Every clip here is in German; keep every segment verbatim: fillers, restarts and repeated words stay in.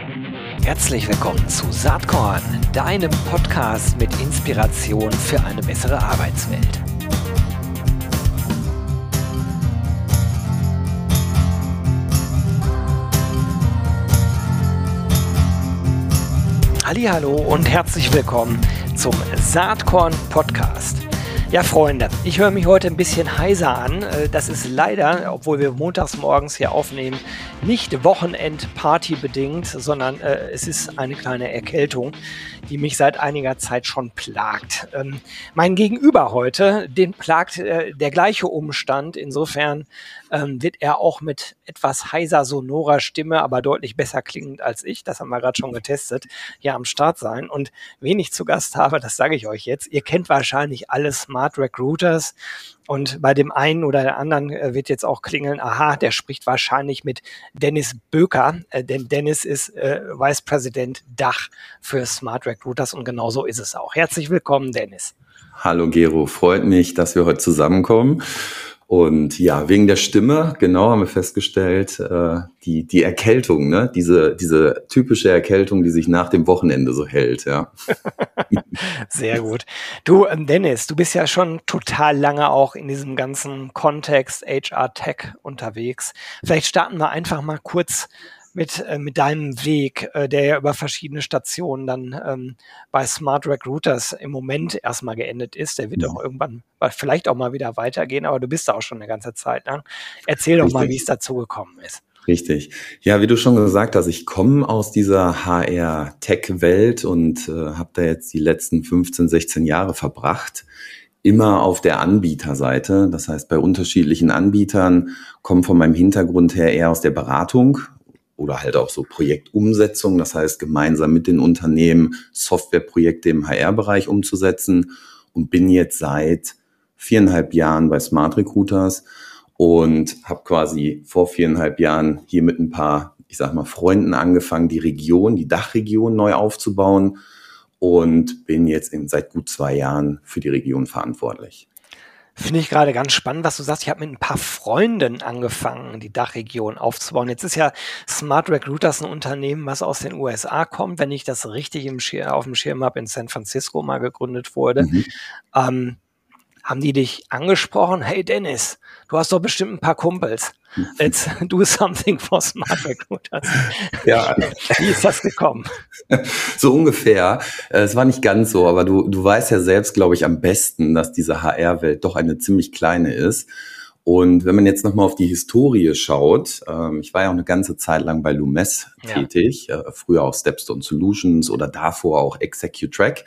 Herzlich willkommen zu Saatkorn, deinem Podcast mit Inspiration für eine bessere Arbeitswelt. Hallihallo und herzlich willkommen zum Saatkorn Podcast. Ja, Freunde, ich höre mich heute ein bisschen heiser an. Das ist leider, obwohl wir montags morgens hier aufnehmen, nicht Wochenend-Party bedingt, sondern äh, es ist eine kleine Erkältung, die mich seit einiger Zeit schon plagt. Ähm, mein Gegenüber heute, den plagt äh, der gleiche Umstand. Insofern ähm, wird er auch mit etwas heiser sonorer Stimme, aber deutlich besser klingend als ich, das haben wir gerade schon getestet, hier am Start sein. Und wen ich zu Gast habe, das sage ich euch jetzt. Ihr kennt wahrscheinlich alle Smart Recruiters. Und bei dem einen oder der anderen äh, wird jetzt auch klingeln, aha, der spricht wahrscheinlich mit Dennis Böker, äh, denn Dennis ist äh, Vice President Dach für Smart Recruiters und genau so ist es auch. Herzlich willkommen, Dennis. Hallo Gero, freut mich, dass wir heute zusammenkommen. Und ja, wegen der Stimme, genau, haben wir festgestellt, äh, die die Erkältung, ne, diese diese typische Erkältung, die sich nach dem Wochenende so hält, ja. Sehr gut. Du, ähm, Dennis, du bist ja schon total lange auch in diesem ganzen Kontext H R-Tech unterwegs. Vielleicht starten wir einfach mal kurz mit äh, mit deinem Weg, äh, der ja über verschiedene Stationen dann ähm, bei Smart Recruiters im Moment erstmal geendet ist. Der wird Mhm. auch irgendwann vielleicht auch mal wieder weitergehen, aber du bist da auch schon eine ganze Zeit lang. Erzähl doch mal, wie es dazu gekommen ist. Richtig. Ja, wie du schon gesagt hast, ich komme aus dieser H R-Tech-Welt und äh, habe da jetzt die letzten fünfzehn, sechzehn Jahre verbracht. Immer auf der Anbieterseite, das heißt bei unterschiedlichen Anbietern, komme von meinem Hintergrund her eher aus der Beratung oder halt auch so Projektumsetzung, das heißt gemeinsam mit den Unternehmen Softwareprojekte im H R-Bereich umzusetzen und bin jetzt seit viereinhalb Jahren bei Smart Recruiters und habe quasi vor viereinhalb Jahren hier mit ein paar, ich sag mal, Freunden angefangen, die Region, die Dachregion neu aufzubauen und bin jetzt in, seit gut zwei Jahren für die Region verantwortlich. Finde ich gerade ganz spannend, was du sagst. Ich habe mit ein paar Freunden angefangen, die Dachregion aufzubauen. Jetzt ist ja Smart Recruiters ein Unternehmen, was aus den U S A kommt, wenn ich das richtig im Schir- auf dem Schirm habe, in San Francisco mal gegründet wurde. Mhm. Ähm, haben die dich angesprochen? Hey Dennis, du hast doch bestimmt ein paar Kumpels. Let's do something for Smart Recruiters. Ja. Wie ist das gekommen? So ungefähr. Es war nicht ganz so, aber du, du weißt ja selbst, glaube ich, am besten, dass diese H R-Welt doch eine ziemlich kleine ist. Und wenn man jetzt nochmal auf die Historie schaut, ähm, ich war ja auch eine ganze Zeit lang bei Lumes Ja. tätig, äh, früher auch Stepstone Solutions oder davor auch ExecuTrack.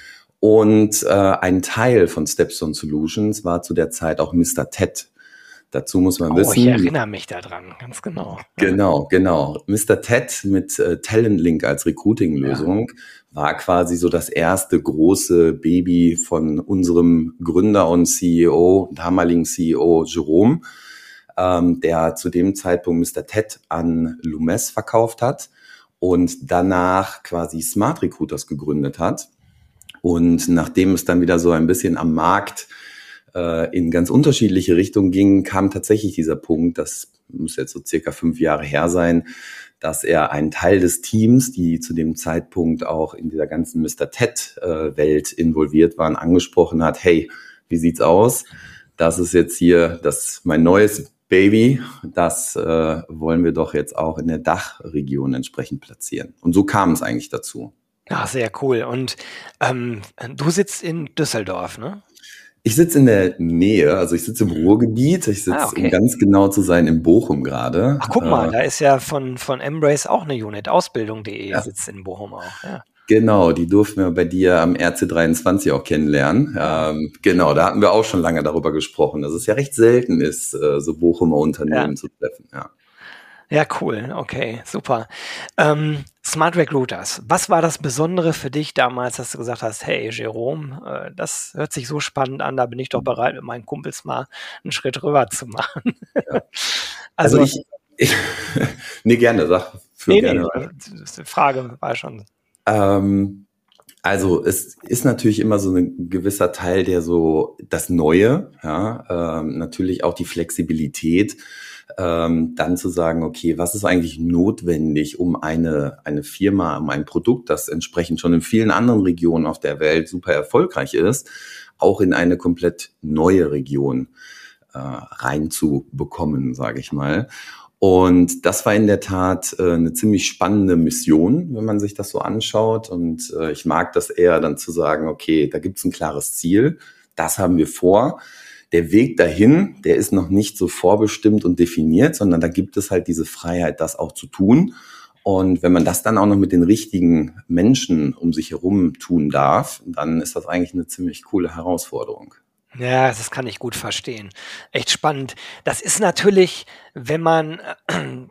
Und äh, ein Teil von Stepstone Solutions war zu der Zeit auch Mister Ted. Dazu muss man Oh, wissen. ich erinnere mich daran, ganz genau. Genau, genau. Mister Ted mit äh, TalentLink als Recruiting-Lösung war quasi so das erste große Baby von unserem Gründer und C E O, damaligen C E O Jerome, ähm, der zu dem Zeitpunkt Mister Ted an Lumes verkauft hat und danach quasi Smart Recruiters gegründet hat. Und nachdem es dann wieder so ein bisschen am Markt äh, in ganz unterschiedliche Richtungen ging, kam tatsächlich dieser Punkt, das muss jetzt so circa fünf Jahre her sein, dass er einen Teil des Teams, die zu dem Zeitpunkt auch in dieser ganzen Mister Ted-Welt involviert waren, angesprochen hat, hey, wie sieht's aus? Das ist jetzt hier das mein neues Baby, das äh, wollen wir doch jetzt auch in der Dachregion entsprechend platzieren. Und so kam es eigentlich dazu. Ja, sehr cool. Und ähm, du sitzt in Düsseldorf, ne? Ich sitze in der Nähe, also ich sitze im Ruhrgebiet, ich sitze, Ah, okay. um ganz genau zu sein, in Bochum gerade. Ach, guck mal, Äh, da ist ja von, von Embrace auch eine Unit, Ausbildung punkt de Ja. sitzt in Bochum auch. Ja. Genau, die durften wir bei dir am R C dreiundzwanzig auch kennenlernen. Ähm, genau, da hatten wir auch schon lange darüber gesprochen, dass es ja recht selten ist, äh, so Bochumer Unternehmen Ja. zu treffen. Ja. Ja, cool, okay, super. Ähm, Smart Recruiters, was war das Besondere für dich damals, dass du gesagt hast, hey Jerome, äh, das hört sich so spannend an, da bin ich doch bereit, mit meinen Kumpels mal einen Schritt rüber zu machen. Ja. Also, Also ich, ich nee, gerne, sag, für nee, gerne. nee, die Frage war schon, Ähm, also es ist natürlich immer so ein gewisser Teil, der so das Neue, ja, ähm, natürlich auch die Flexibilität. ähm, dann zu sagen, okay, was ist eigentlich notwendig, um eine, eine Firma, um ein Produkt, das entsprechend schon in vielen anderen Regionen auf der Welt super erfolgreich ist, auch in eine komplett neue Region äh, reinzubekommen, sage ich mal. Und das war in der Tat äh, eine ziemlich spannende Mission, wenn man sich das so anschaut. Und äh, ich mag das eher dann zu sagen, okay, da gibt es ein klares Ziel, das haben wir vor. Der Weg dahin, der ist noch nicht so vorbestimmt und definiert, sondern da gibt es halt diese Freiheit, das auch zu tun. Und wenn man das dann auch noch mit den richtigen Menschen um sich herum tun darf, dann ist das eigentlich eine ziemlich coole Herausforderung. Ja, das kann ich gut verstehen. Echt spannend. Das ist natürlich, wenn man äh,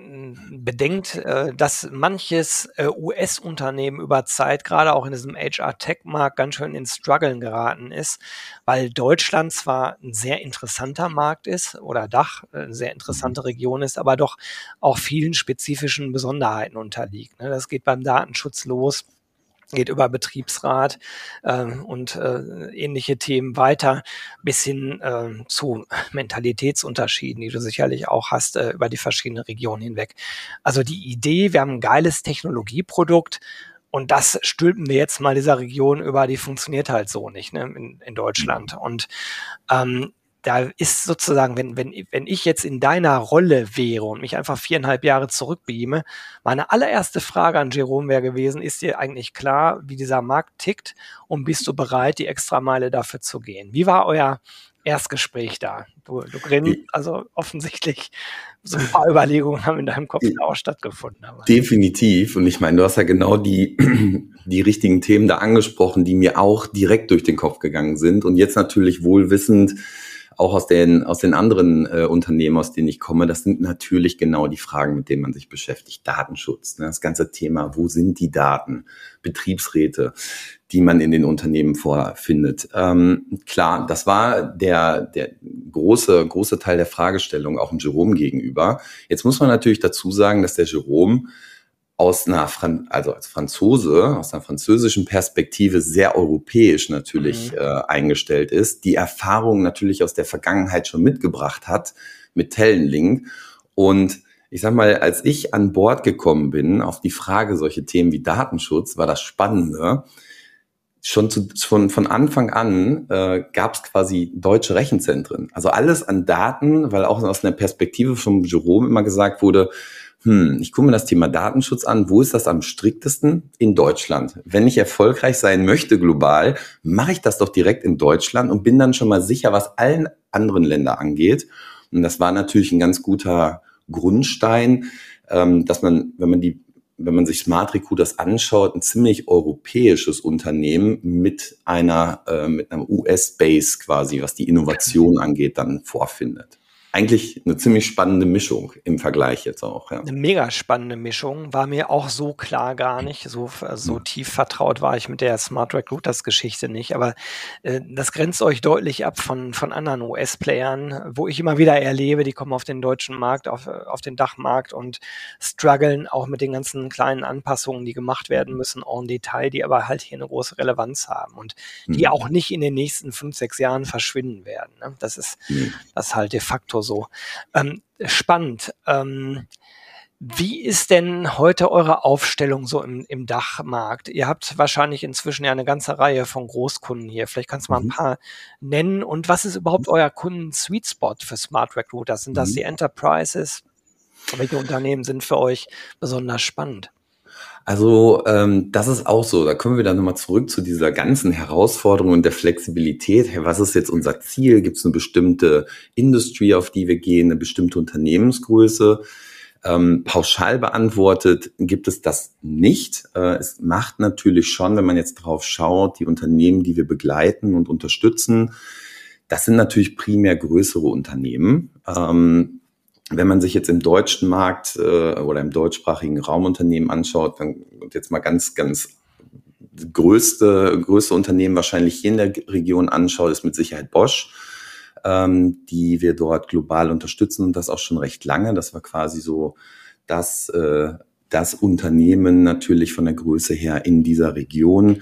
bedenkt, äh, dass manches äh, U S-Unternehmen über Zeit, gerade auch in diesem H R-Tech-Markt, ganz schön ins Struggeln geraten ist, weil Deutschland zwar ein sehr interessanter Markt ist oder Dach äh, eine sehr interessante Region ist, aber doch auch vielen spezifischen Besonderheiten unterliegt. Ne? Das geht beim Datenschutz los, geht über Betriebsrat äh, und äh, ähnliche Themen weiter, bis hin äh, zu Mentalitätsunterschieden, die du sicherlich auch hast, äh, über die verschiedenen Regionen hinweg. Also die Idee, wir haben ein geiles Technologieprodukt und das stülpen wir jetzt mal dieser Region über, die funktioniert halt so nicht, ne, in, in Deutschland. Und ähm, da ist sozusagen, wenn, wenn, wenn ich jetzt in deiner Rolle wäre und mich einfach viereinhalb Jahre zurückbeame, meine allererste Frage an Jerome wäre gewesen, ist dir eigentlich klar, wie dieser Markt tickt und bist du bereit, die Extrameile dafür zu gehen? Wie war euer Erstgespräch da? Du, du grinst, also offensichtlich so ein paar Überlegungen haben in deinem Kopf da auch stattgefunden. Aber. Definitiv. Und ich meine, du hast ja genau die, die richtigen Themen da angesprochen, die mir auch direkt durch den Kopf gegangen sind. Und jetzt natürlich wohlwissend, auch aus den, aus den anderen äh, Unternehmen, aus denen ich komme, das sind natürlich genau die Fragen, mit denen man sich beschäftigt. Datenschutz, ne? Das ganze Thema, wo sind die Daten? Betriebsräte, die man in den Unternehmen vorfindet. Ähm, klar, das war der, der große, große Teil der Fragestellung auch dem Jerome gegenüber. Jetzt muss man natürlich dazu sagen, dass der Jerome aus einer, Fran- also als Franzose, aus einer französischen Perspektive sehr europäisch natürlich mhm. äh, eingestellt ist, die Erfahrung natürlich aus der Vergangenheit schon mitgebracht hat mit Tellenlink. Und ich sag mal, als ich an Bord gekommen bin auf die Frage solche Themen wie Datenschutz, war das Spannende. Schon zu, von, von Anfang an äh, gab es quasi deutsche Rechenzentren. Also alles an Daten, weil auch aus einer Perspektive von Jerome immer gesagt wurde, Hm, ich gucke mir das Thema Datenschutz an. Wo ist das am striktesten? In Deutschland. Wenn ich erfolgreich sein möchte global, mache ich das doch direkt in Deutschland und bin dann schon mal sicher, was allen anderen Ländern angeht. Und das war natürlich ein ganz guter Grundstein, ähm, dass man, wenn man die, wenn man sich Smart Recruiters anschaut, ein ziemlich europäisches Unternehmen mit einer, äh, mit einem U S-Base quasi, was die Innovation angeht, dann vorfindet. Eigentlich eine ziemlich spannende Mischung im Vergleich jetzt auch. Ja. Eine mega spannende Mischung, war mir auch so klar gar nicht. So, so Mhm. tief vertraut war ich mit der Smart Recruiters Geschichte nicht. Aber äh, das grenzt euch deutlich ab von, von anderen U S-Playern, wo ich immer wieder erlebe, die kommen auf den deutschen Markt, auf, auf den Dachmarkt und strugglen auch mit den ganzen kleinen Anpassungen, die gemacht werden müssen, en Detail, die aber halt hier eine große Relevanz haben und die Mhm. auch nicht in den nächsten fünf, sechs Jahren verschwinden werden. Ne? Das ist, Mhm. das ist halt de facto so. Ähm, spannend. Ähm, wie ist denn heute eure Aufstellung so im, im Dachmarkt? Ihr habt wahrscheinlich inzwischen ja eine ganze Reihe von Großkunden hier. Vielleicht kannst du mal ein Mhm. paar nennen. Und was ist überhaupt euer Kunden-Sweet Spot für Smart Recruiters? Sind das Mhm. die Enterprises? Welche Unternehmen sind für euch besonders spannend? Also ähm, das ist auch so, da kommen wir dann nochmal zurück zu dieser ganzen Herausforderung und der Flexibilität. Hey, was ist jetzt unser Ziel? Gibt es eine bestimmte Industrie, auf die wir gehen, eine bestimmte Unternehmensgröße? Ähm, pauschal beantwortet gibt es das nicht. Äh, es macht natürlich schon, wenn man jetzt drauf schaut, die Unternehmen, die wir begleiten und unterstützen, das sind natürlich primär größere Unternehmen. Ähm, Wenn man sich jetzt im deutschen Markt äh, oder im deutschsprachigen Raum Unternehmen anschaut, dann und jetzt mal ganz, ganz größte, größte Unternehmen wahrscheinlich hier in der Region anschaut, ist mit Sicherheit Bosch, ähm, die wir dort global unterstützen und das auch schon recht lange. Das war quasi so das, äh, das Unternehmen natürlich von der Größe her in dieser Region.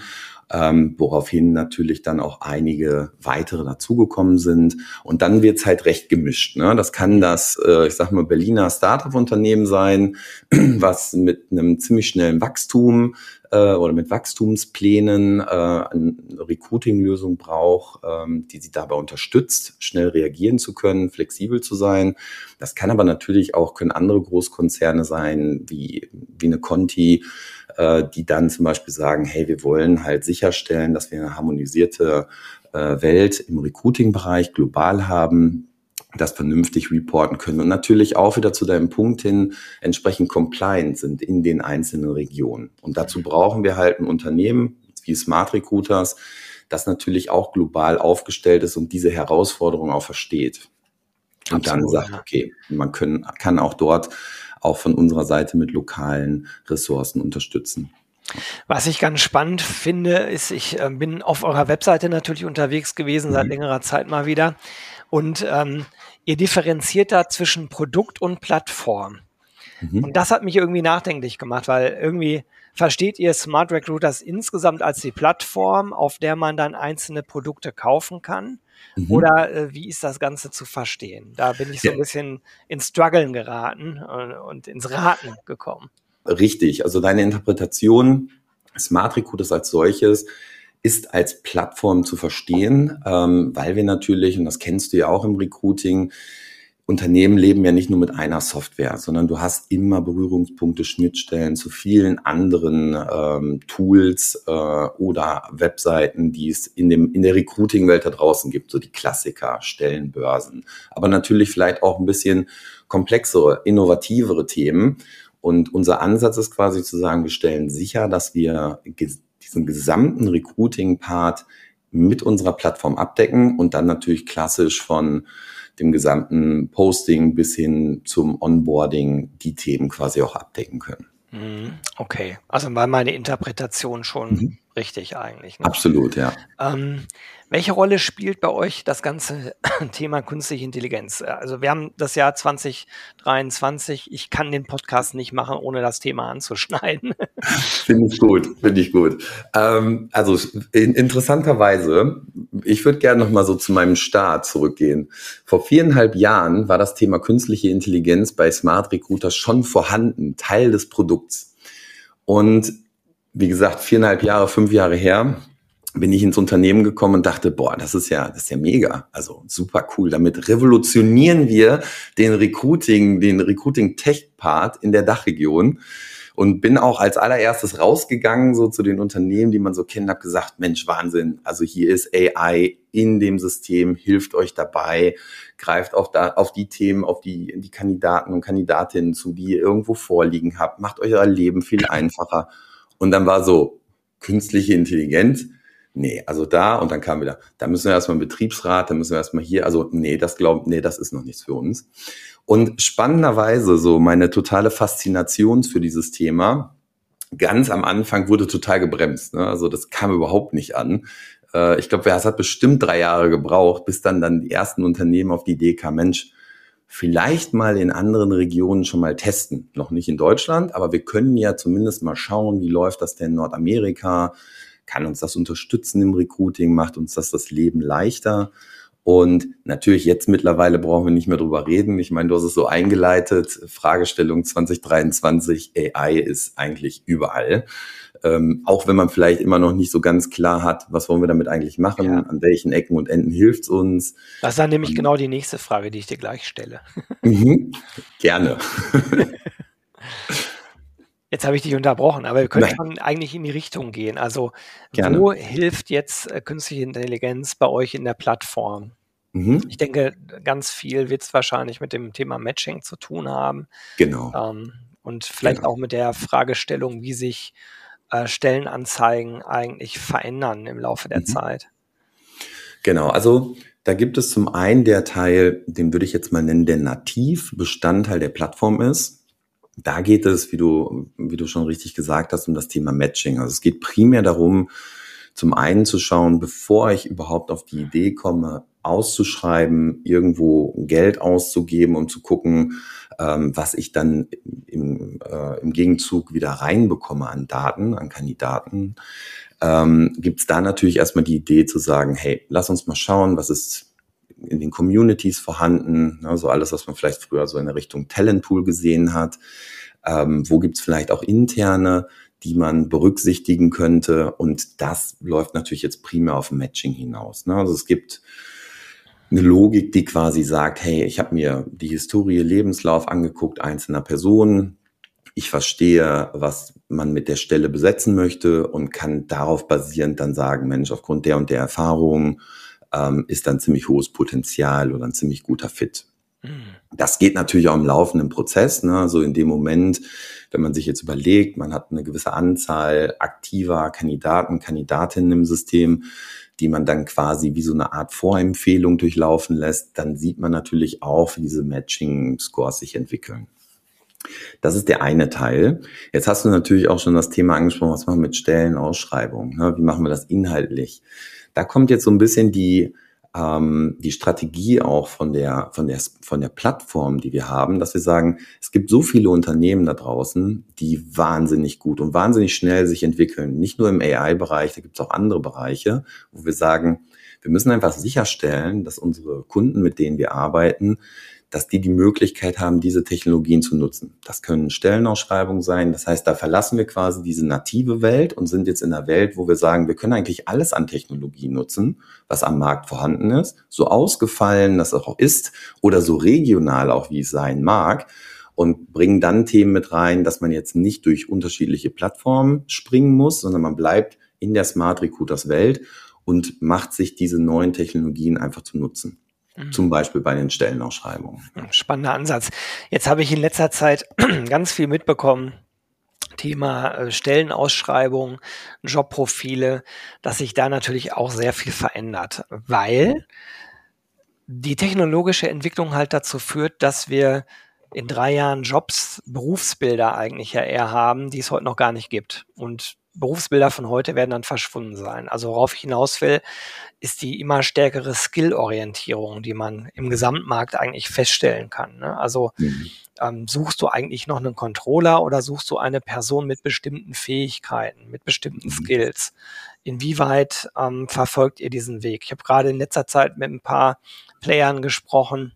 ähm, woraufhin natürlich dann auch einige weitere dazugekommen sind. Und dann wird's halt recht gemischt. Ne? Das kann das, äh, ich sag mal, Berliner Startup-Unternehmen sein, was mit einem ziemlich schnellen Wachstum äh, oder mit Wachstumsplänen äh, eine Recruiting-Lösung braucht, ähm, die sie dabei unterstützt, schnell reagieren zu können, flexibel zu sein. Das kann aber natürlich auch, können andere Großkonzerne sein, wie, wie eine Conti, äh, die dann zum Beispiel sagen, hey, wir wollen halt sicherstellen, dass wir eine harmonisierte äh, Welt im Recruiting-Bereich global haben, das vernünftig reporten können und natürlich auch wieder zu deinem Punkt hin entsprechend compliant sind in den einzelnen Regionen. Und dazu brauchen wir halt ein Unternehmen wie Smart Recruiters, das natürlich auch global aufgestellt ist und diese Herausforderung auch versteht. Und Absolut, dann sagt, okay, man können, kann auch dort auch von unserer Seite mit lokalen Ressourcen unterstützen. Was ich ganz spannend finde, ist, ich äh, bin auf eurer Webseite natürlich unterwegs gewesen, mhm. seit längerer Zeit mal wieder. Und ähm, ihr differenziert da zwischen Produkt und Plattform. Mhm. Und das hat mich irgendwie nachdenklich gemacht, weil irgendwie versteht ihr Smart Recruiters insgesamt als die Plattform, auf der man dann einzelne Produkte kaufen kann? Mhm. Oder äh, wie ist das Ganze zu verstehen? Da bin ich so ja. ein bisschen ins Struggeln geraten und, und ins Raten gekommen. Richtig, also deine Interpretation Smart Recruiters als solches ist als Plattform zu verstehen, ähm, weil wir natürlich, und das kennst du ja auch im Recruiting, Unternehmen leben ja nicht nur mit einer Software, sondern du hast immer Berührungspunkte, Schnittstellen zu vielen anderen ähm, Tools äh, oder Webseiten, die es in dem in der Recruiting-Welt da draußen gibt, so die Klassiker, Stellenbörsen, aber natürlich vielleicht auch ein bisschen komplexere, innovativere Themen. Und unser Ansatz ist quasi zu sagen, wir stellen sicher, dass wir diesen gesamten Recruiting-Part mit unserer Plattform abdecken und dann natürlich klassisch von dem gesamten Posting bis hin zum Onboarding die Themen quasi auch abdecken können. Okay, also war meine Interpretation schon mhm. richtig eigentlich. Ne? Absolut, ja. Ähm, welche Rolle spielt bei euch das ganze Thema künstliche Intelligenz? Also wir haben das Jahr zwanzig dreiundzwanzig. Ich kann den Podcast nicht machen, ohne das Thema anzuschneiden. Finde ich gut, finde ich gut. Ähm, also in, interessanterweise, ich würde gerne noch mal so zu meinem Start zurückgehen. Vor viereinhalb Jahren war das Thema künstliche Intelligenz bei Smart Recruiters schon vorhanden, Teil des Produkts. Und wie gesagt, viereinhalb Jahre, fünf Jahre her, bin ich ins Unternehmen gekommen und dachte, boah, das ist ja, das ist ja mega, also super cool. Damit revolutionieren wir den Recruiting, den Recruiting-Tech-Part in der Dachregion und bin auch als allererstes rausgegangen so zu den Unternehmen, die man so kennt, habe gesagt, Mensch, Wahnsinn, also hier ist A I in dem System, hilft euch dabei, greift auch da auf die Themen, auf die, die Kandidaten und Kandidatinnen zu, die ihr irgendwo vorliegen habt, macht euer Leben viel einfacher. Und dann war so, künstliche Intelligenz, nee, also da, und dann kam wieder, da müssen wir erstmal einen Betriebsrat, da müssen wir erstmal hier, also nee, das glaubt, nee, das ist noch nichts für uns. Und spannenderweise, so meine totale Faszination für dieses Thema, ganz am Anfang wurde total gebremst, ne? Also das kam überhaupt nicht an. Äh, ich glaube, es hat bestimmt drei Jahre gebraucht, bis dann dann die ersten Unternehmen auf die Idee kamen, Mensch, vielleicht mal in anderen Regionen schon mal testen. Noch nicht in Deutschland, aber wir können ja zumindest mal schauen, wie läuft das denn in Nordamerika? Kann uns das unterstützen im Recruiting? Macht uns das das Leben leichter? Und natürlich jetzt mittlerweile brauchen wir nicht mehr drüber reden. Ich meine, du hast es so eingeleitet. Fragestellung zwanzig dreiundzwanzig, A I ist eigentlich überall. Ähm, auch wenn man vielleicht immer noch nicht so ganz klar hat, was wollen wir damit eigentlich machen, ja. An welchen Ecken und Enden hilft es uns. Das ist dann nämlich und, genau die nächste Frage, die ich dir gleich stelle. Mhm, gerne. Jetzt habe ich dich unterbrochen, aber wir können Nein. schon eigentlich in die Richtung gehen. Also gerne. Wo hilft jetzt äh, künstliche Intelligenz bei euch in der Plattform? Mhm. Ich denke, ganz viel wird es wahrscheinlich mit dem Thema Matching zu tun haben. Genau. Ähm, und vielleicht genau. auch mit der Fragestellung, wie sich äh, Stellenanzeigen eigentlich verändern im Laufe der mhm. Zeit. Genau, also da gibt es zum einen der Teil, den würde ich jetzt mal nennen, der nativ Bestandteil der Plattform ist. Da geht es, wie du, wie du schon richtig gesagt hast, um das Thema Matching. Also es geht primär darum, zum einen zu schauen, bevor ich überhaupt auf die Idee komme, auszuschreiben, irgendwo Geld auszugeben, um zu gucken, ähm, was ich dann im, äh, im Gegenzug wieder reinbekomme an Daten, an Kandidaten, ähm, gibt es da natürlich erstmal die Idee zu sagen, hey, lass uns mal schauen, was ist in den Communities vorhanden, ne, so alles, was man vielleicht früher so in der Richtung Talentpool gesehen hat. Ähm, wo gibt es vielleicht auch interne, die man berücksichtigen könnte? Und das läuft natürlich jetzt primär auf Matching hinaus. Ne? Also es gibt eine Logik, die quasi sagt, hey, ich habe mir die Historie, Lebenslauf angeguckt einzelner Personen. Ich verstehe, was man mit der Stelle besetzen möchte und kann darauf basierend dann sagen, Mensch, aufgrund der und der Erfahrung ähm, ist dann ziemlich hohes Potenzial oder ein ziemlich guter Fit. Das geht natürlich auch im laufenden Prozess, ne? Also in dem Moment, wenn man sich jetzt überlegt, man hat eine gewisse Anzahl aktiver Kandidaten, Kandidatinnen im System, die man dann quasi wie so eine Art Vorempfehlung durchlaufen lässt, dann sieht man natürlich auch, wie diese Matching-Scores sich entwickeln. Das ist der eine Teil. Jetzt hast du natürlich auch schon das Thema angesprochen, was machen wir mit Stellenausschreibungen, ne? Wie machen wir das inhaltlich? Da kommt jetzt so ein bisschen die ähm, die Strategie auch von der von der von der Plattform, die wir haben, dass wir sagen, es gibt so viele Unternehmen da draußen, die wahnsinnig gut und wahnsinnig schnell sich entwickeln. Nicht nur im A I-Bereich, da gibt es auch andere Bereiche, wo wir sagen, wir müssen einfach sicherstellen, dass unsere Kunden, mit denen wir arbeiten, dass die die Möglichkeit haben, diese Technologien zu nutzen. Das können Stellenausschreibungen sein. Das heißt, da verlassen wir quasi diese native Welt und sind jetzt in einer Welt, wo wir sagen, wir können eigentlich alles an Technologie nutzen, was am Markt vorhanden ist, so ausgefallen das auch ist oder so regional auch, wie es sein mag, und bringen dann Themen mit rein, dass man jetzt nicht durch unterschiedliche Plattformen springen muss, sondern man bleibt in der Smart Recruiters Welt und macht sich diese neuen Technologien einfach zu nutzen. Zum Beispiel bei den Stellenausschreibungen. Spannender Ansatz. Jetzt habe ich in letzter Zeit ganz viel mitbekommen, Thema äh, Stellenausschreibungen, Jobprofile, dass sich da natürlich auch sehr viel verändert, weil die technologische Entwicklung halt dazu führt, dass wir in drei Jahren Jobs, Berufsbilder eigentlich ja eher haben, die es heute noch gar nicht gibt. Und Berufsbilder von heute werden dann verschwunden sein. Also worauf ich hinaus will, ist die immer stärkere Skill-Orientierung, die man im Gesamtmarkt eigentlich feststellen kann. Ne? Also mhm. ähm, suchst du eigentlich noch einen Controller oder suchst du eine Person mit bestimmten Fähigkeiten, mit bestimmten mhm. Skills? Inwieweit ähm, verfolgt ihr diesen Weg? Ich habe gerade in letzter Zeit mit ein paar Playern gesprochen,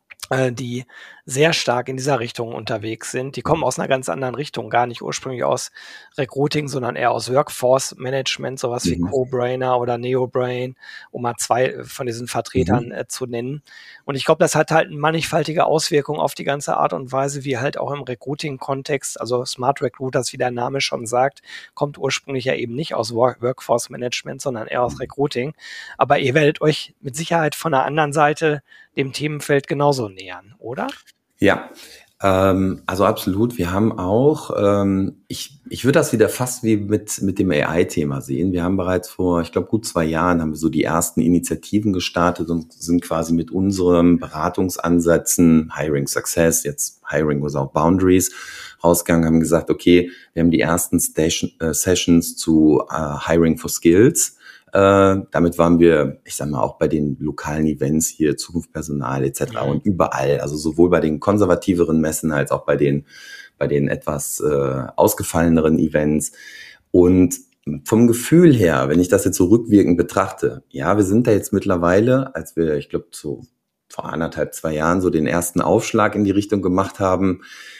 die sehr stark in dieser Richtung unterwegs sind. Die kommen aus einer ganz anderen Richtung, gar nicht ursprünglich aus Recruiting, sondern eher aus Workforce Management, sowas mhm. wie CoBrainer oder NeoBrain, um mal zwei von diesen Vertretern mhm. äh, zu nennen. Und ich glaube, das hat halt eine mannigfaltige Auswirkung auf die ganze Art und Weise, wie halt auch im Recruiting-Kontext, also Smart Recruiters, wie der Name schon sagt, kommt ursprünglich ja eben nicht aus Work- Workforce Management, sondern eher aus Recruiting. Aber ihr werdet euch mit Sicherheit von der anderen Seite dem Themenfeld genauso nähern, oder? Ja, ähm, also absolut. Wir haben auch, ähm, ich, ich würde das wieder fast wie mit, mit dem A I-Thema sehen. Wir haben bereits vor, ich glaube, gut zwei Jahren haben wir so die ersten Initiativen gestartet und sind quasi mit unseren Beratungsansätzen, Hiring Success, jetzt Hiring Without Boundaries, rausgegangen, haben gesagt, okay, wir haben die ersten Station, äh, Sessions zu äh, Hiring for Skills. Äh, damit waren wir, ich sag mal, auch bei den lokalen Events hier, Zukunft Personal et cetera. Und überall, also sowohl bei den konservativeren Messen als auch bei den bei den etwas äh, ausgefalleneren Events. Und vom Gefühl her, wenn ich das jetzt so rückwirkend betrachte, ja, wir sind da jetzt mittlerweile, als wir, ich glaube, so vor anderthalb, zwei Jahren so den ersten Aufschlag in die Richtung gemacht haben,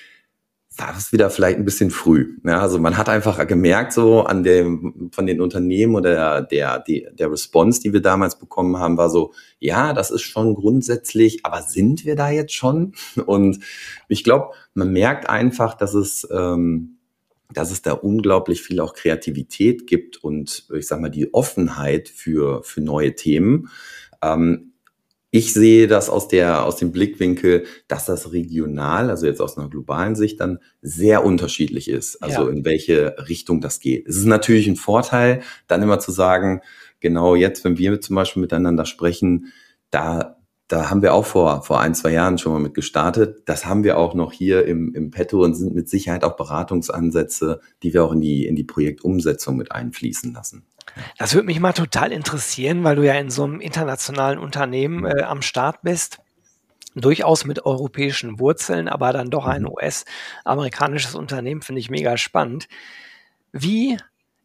war das wieder vielleicht ein bisschen früh. Ja, also man hat einfach gemerkt, so an dem, von den Unternehmen oder der, der, der Response, die wir damals bekommen haben, war so, ja, das ist schon grundsätzlich, aber sind wir da jetzt schon? Und ich glaube, man merkt einfach, dass es, ähm, dass es da unglaublich viel auch Kreativität gibt und ich sag mal, die Offenheit für, für neue Themen. Ähm, Ich sehe das aus der, aus dem Blickwinkel, dass das regional, also jetzt aus einer globalen Sicht dann sehr unterschiedlich ist, also ja. in welche Richtung das geht. Es ist natürlich ein Vorteil, dann immer zu sagen, genau jetzt, wenn wir zum Beispiel miteinander sprechen, da, da haben wir auch vor, vor ein, zwei Jahren schon mal mit gestartet. Das haben wir auch noch hier im, im Petto und sind mit Sicherheit auch Beratungsansätze, die wir auch in die, in die Projektumsetzung mit einfließen lassen. Das würde mich mal total interessieren, weil du ja in so einem internationalen Unternehmen Mhm. äh, am Start bist, durchaus mit europäischen Wurzeln, aber dann doch ein Mhm. U S-amerikanisches Unternehmen, finde ich mega spannend. Wie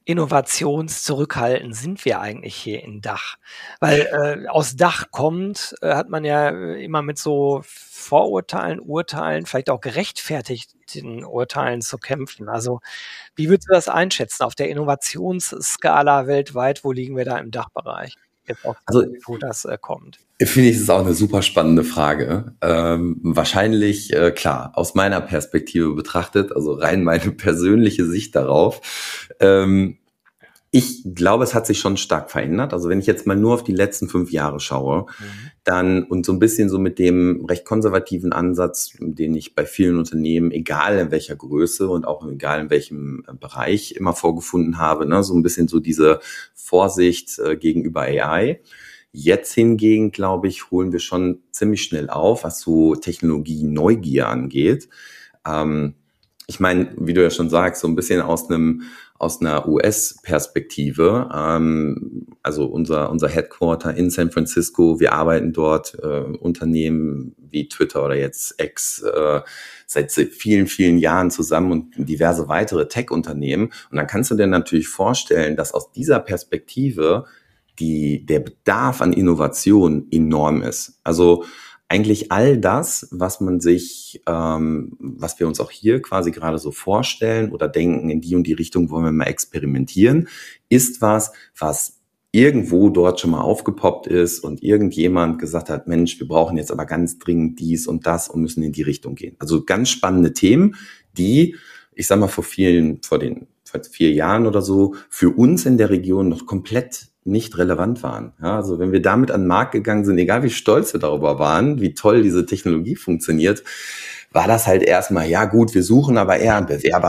innovationszurückhaltend sind wir eigentlich hier in Dach? Weil äh, aus Dach kommt, äh, hat man ja äh, immer mit so Vorurteilen, Urteilen, vielleicht auch gerechtfertigten Urteilen zu kämpfen. Also wie würdest du das einschätzen auf der Innovationsskala weltweit? Wo liegen wir da im Dachbereich? Jetzt auch Also wo das äh, kommt. finde ich, es ist auch eine super spannende Frage. Ähm, wahrscheinlich, äh, klar, aus meiner Perspektive betrachtet, also rein meine persönliche Sicht darauf. Ähm, ich glaube, es hat sich schon stark verändert. Also wenn ich jetzt mal nur auf die letzten fünf Jahre schaue, Mhm. dann und so ein bisschen so mit dem recht konservativen Ansatz, den ich bei vielen Unternehmen, egal in welcher Größe und auch egal in welchem äh, Bereich immer vorgefunden habe, ne, so ein bisschen so diese Vorsicht äh, gegenüber A I. Jetzt hingegen, glaube ich, holen wir schon ziemlich schnell auf, was so Technologie-Neugier angeht. Ähm, ich meine, wie du ja schon sagst, so ein bisschen aus einem aus einer U S-Perspektive. Ähm, also unser unser Headquarter in San Francisco. Wir arbeiten dort äh, Unternehmen wie Twitter oder jetzt X äh, seit vielen vielen Jahren zusammen und diverse weitere Tech-Unternehmen. Und dann kannst du dir natürlich vorstellen, dass aus dieser Perspektive die, der Bedarf an Innovation enorm ist. Also eigentlich all das, was man sich, ähm, was wir uns auch hier quasi gerade so vorstellen oder denken, in die und die Richtung wollen wir mal experimentieren, ist was, was irgendwo dort schon mal aufgepoppt ist und irgendjemand gesagt hat, Mensch, wir brauchen jetzt aber ganz dringend dies und das und müssen in die Richtung gehen. Also ganz spannende Themen, die, ich sag mal, vor vielen, vor den vor vier Jahren oder so, für uns in der Region noch komplett nicht relevant waren. Ja, also wenn wir damit an den Markt gegangen sind, egal wie stolz wir darüber waren, wie toll diese Technologie funktioniert, war das halt erstmal, ja gut, wir suchen aber eher ein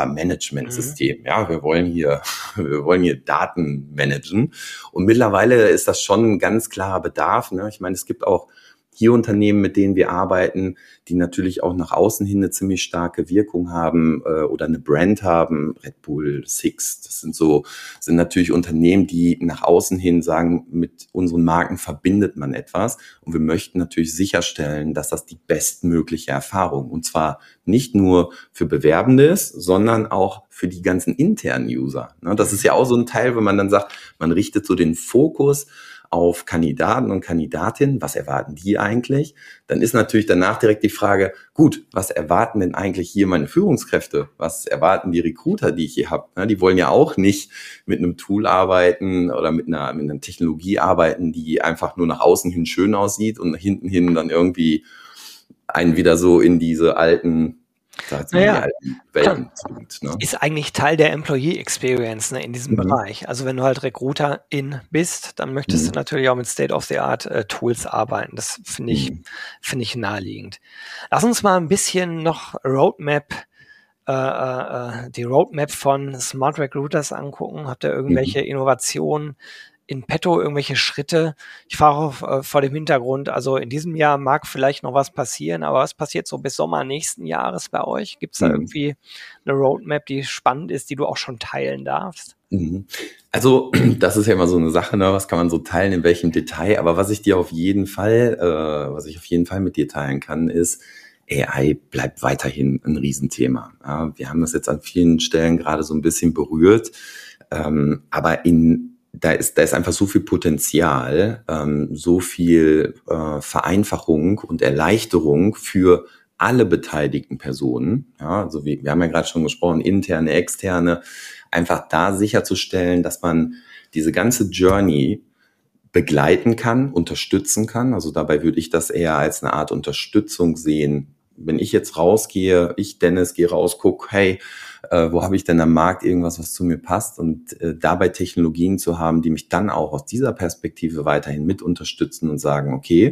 Mhm. Bewerbermanagementsystem. Ja, wir wollen hier, wir wollen hier Daten managen. Und mittlerweile ist das schon ein ganz klarer Bedarf. Ne? Ich meine, es gibt auch hier Unternehmen, mit denen wir arbeiten, die natürlich auch nach außen hin eine ziemlich starke Wirkung haben äh, oder eine Brand haben. Red Bull, Six, das sind so, sind natürlich Unternehmen, die nach außen hin sagen, mit unseren Marken verbindet man etwas. Und wir möchten natürlich sicherstellen, dass das die bestmögliche Erfahrung, und zwar nicht nur für Bewerbende ist, sondern auch für die ganzen internen User. Ne, das ist ja auch so ein Teil, wenn man dann sagt, man richtet so den Fokus auf Kandidaten und Kandidatinnen, was erwarten die eigentlich? Dann ist natürlich danach direkt die Frage, gut, was erwarten denn eigentlich hier meine Führungskräfte? Was erwarten die Recruiter, die ich hier habe? Die wollen ja auch nicht mit einem Tool arbeiten oder mit einer, mit einer Technologie arbeiten, die einfach nur nach außen hin schön aussieht und hinten hin dann irgendwie einen wieder so in diese alten, sag mal, die Naja, alten Welten zwingt. Ne? ist eigentlich Teil der Employee Experience, ne, in diesem Mhm. Bereich. Also wenn du halt Recruiterin bist, dann möchtest Mhm. du natürlich auch mit State-of-the-Art äh, Tools arbeiten. Das finde ich, Mhm. finde ich naheliegend. Lass uns mal ein bisschen noch Roadmap, äh, äh, die Roadmap von Smart Recruiters angucken. Habt ihr irgendwelche Mhm. Innovationen in petto, irgendwelche Schritte? Ich frage auch äh, vor dem Hintergrund, also in diesem Jahr mag vielleicht noch was passieren, aber was passiert so bis Sommer nächsten Jahres bei euch? Gibt es da Mhm. irgendwie eine Roadmap, die spannend ist, die du auch schon teilen darfst? Mhm. Also, das ist ja immer so eine Sache, ne? Was kann man so teilen, in welchem Detail? Aber was ich dir auf jeden Fall, äh, was ich auf jeden Fall mit dir teilen kann, ist, A I bleibt weiterhin ein Riesenthema. Ja, wir haben das jetzt an vielen Stellen gerade so ein bisschen berührt, ähm, aber in da ist da ist einfach so viel Potenzial, ähm, so viel äh, Vereinfachung und Erleichterung für alle beteiligten Personen. Ja, also wir, wir haben ja gerade schon gesprochen, interne, externe, einfach da sicherzustellen, dass man diese ganze Journey begleiten kann, unterstützen kann. Also dabei würde ich das eher als eine Art Unterstützung sehen. Wenn ich jetzt rausgehe, ich Dennis gehe raus, guck, hey, äh, wo habe ich denn am Markt irgendwas, was zu mir passt, und äh, dabei Technologien zu haben, die mich dann auch aus dieser Perspektive weiterhin mit unterstützen und sagen, okay,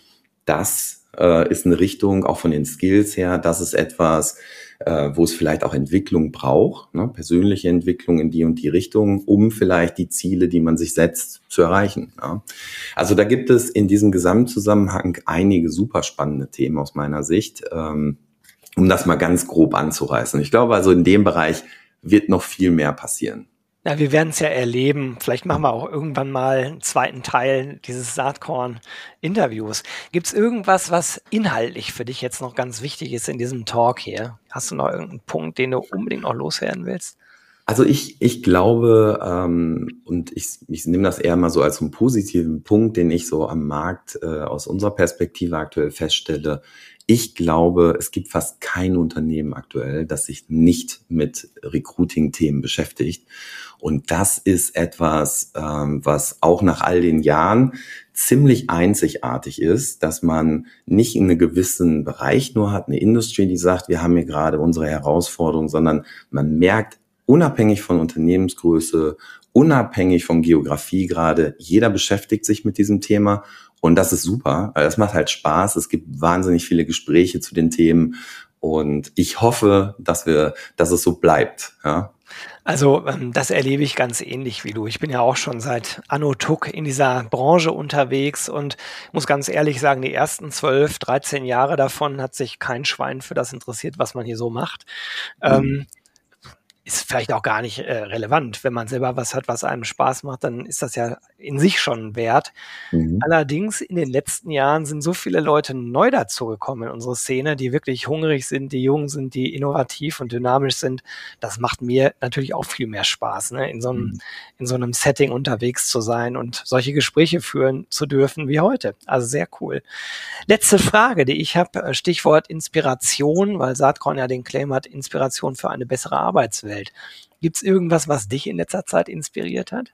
das äh, ist eine Richtung, auch von den Skills her, das ist etwas, äh, wo es vielleicht auch Entwicklung braucht, ne? Persönliche Entwicklung in die und die Richtung, um vielleicht die Ziele, die man sich setzt, zu erreichen. Ja? Also da gibt es in diesem Gesamtzusammenhang einige super spannende Themen aus meiner Sicht, ähm, um das mal ganz grob anzureißen. Ich glaube also, in dem Bereich wird noch viel mehr passieren. Ja, wir werden es ja erleben. Vielleicht machen wir auch irgendwann mal einen zweiten Teil dieses Saatkorn-Interviews. Gibt es irgendwas, was inhaltlich für dich jetzt noch ganz wichtig ist in diesem Talk hier? Hast du noch irgendeinen Punkt, den du unbedingt noch loswerden willst? Also ich, ich glaube, ähm, und ich, ich nehme das eher mal so als einen positiven Punkt, den ich so am Markt äh, aus unserer Perspektive aktuell feststelle. Ich glaube, es gibt fast kein Unternehmen aktuell, das sich nicht mit Recruiting-Themen beschäftigt. Und das ist etwas, ähm, was auch nach all den Jahren ziemlich einzigartig ist, dass man nicht in einem gewissen Bereich nur hat, eine Industrie, die sagt, wir haben hier gerade unsere Herausforderung, sondern man merkt, unabhängig von Unternehmensgröße, unabhängig von Geografie gerade, jeder beschäftigt sich mit diesem Thema und das ist super, weil das macht halt Spaß. Es gibt wahnsinnig viele Gespräche zu den Themen und ich hoffe, dass wir, dass es so bleibt, ja. Also ähm, das erlebe ich ganz ähnlich wie du. Ich bin ja auch schon seit Anno Tuck in dieser Branche unterwegs und muss ganz ehrlich sagen, die ersten zwölf, dreizehn Jahre davon hat sich kein Schwein für das interessiert, was man hier so macht. Ähm, ist vielleicht auch gar nicht äh, relevant. Wenn man selber was hat, was einem Spaß macht, dann ist das ja in sich schon wert. Mhm. Allerdings in den letzten Jahren sind so viele Leute neu dazugekommen in unsere Szene, die wirklich hungrig sind, die jung sind, die innovativ und dynamisch sind. Das macht mir natürlich auch viel mehr Spaß, ne? in so einem, in so einem Setting unterwegs zu sein und solche Gespräche führen zu dürfen wie heute. Also sehr cool. Letzte Frage, die ich habe, Stichwort Inspiration, weil Saatkorn ja den Claim hat, Inspiration für eine bessere Arbeitswelt. Gibt es irgendwas, was dich in letzter Zeit inspiriert hat?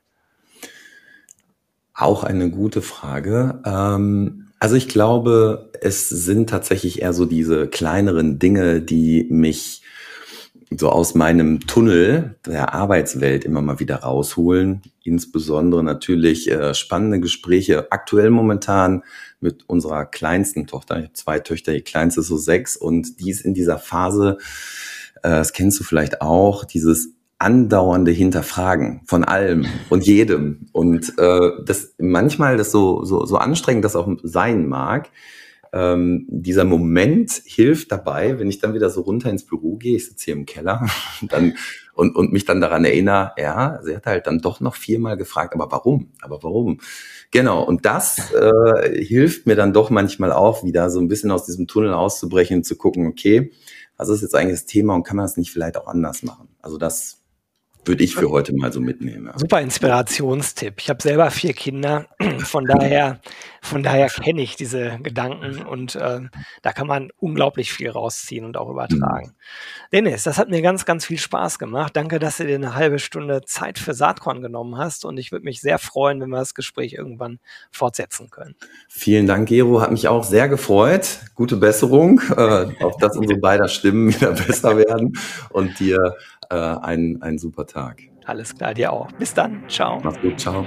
Auch eine gute Frage. Ähm, also ich glaube, es sind tatsächlich eher so diese kleineren Dinge, die mich so aus meinem Tunnel der Arbeitswelt immer mal wieder rausholen. Insbesondere natürlich äh, spannende Gespräche. Aktuell momentan mit unserer kleinsten Tochter. Ich habe zwei Töchter, die kleinste ist so sechs und die ist in dieser Phase, äh, das kennst du vielleicht auch, dieses andauernde Hinterfragen von allem und jedem. Und äh, das manchmal das so, so, so anstrengend das auch sein mag. Ähm, dieser Moment hilft dabei, wenn ich dann wieder so runter ins Büro gehe, ich sitze hier im Keller dann, und, und mich dann daran erinnere, ja, sie hat halt dann doch noch viermal gefragt, aber warum? Aber warum? Genau, und das äh, hilft mir dann doch manchmal auch wieder so ein bisschen aus diesem Tunnel auszubrechen und zu gucken, okay, was ist jetzt eigentlich das Thema und kann man das nicht vielleicht auch anders machen? Also das würde ich für heute mal so mitnehmen. Ja. Super Inspirationstipp. Ich habe selber vier Kinder, von daher, von daher kenne ich diese Gedanken und äh, da kann man unglaublich viel rausziehen und auch übertragen. Mhm. Dennis, das hat mir ganz, ganz viel Spaß gemacht. Danke, dass du dir eine halbe Stunde Zeit für Saatkorn genommen hast und ich würde mich sehr freuen, wenn wir das Gespräch irgendwann fortsetzen können. Vielen Dank, Gero. Hat mich auch sehr gefreut. Gute Besserung, äh, auf dass unsere beider Stimmen wieder besser werden und dir äh, einen, einen super Tag. Alles klar, dir auch. Bis dann. Ciao. Mach's gut. Ciao.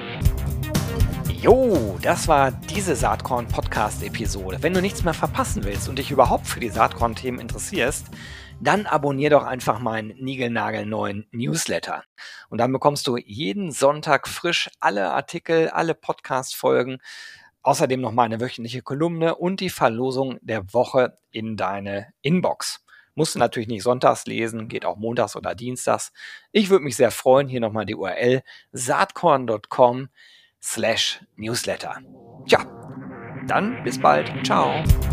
Jo, das war diese Saatkorn-Podcast-Episode. Wenn du nichts mehr verpassen willst und dich überhaupt für die Saatkorn-Themen interessierst, dann abonnier doch einfach meinen niegelnagelneuen Newsletter. Und dann bekommst du jeden Sonntag frisch alle Artikel, alle Podcast-Folgen, außerdem noch meine wöchentliche Kolumne und die Verlosung der Woche in deine Inbox. Musst du natürlich nicht sonntags lesen, geht auch montags oder dienstags. Ich würde mich sehr freuen, hier nochmal die U R L saatkorn punkt com slash newsletter. Tja, dann bis bald. Ciao.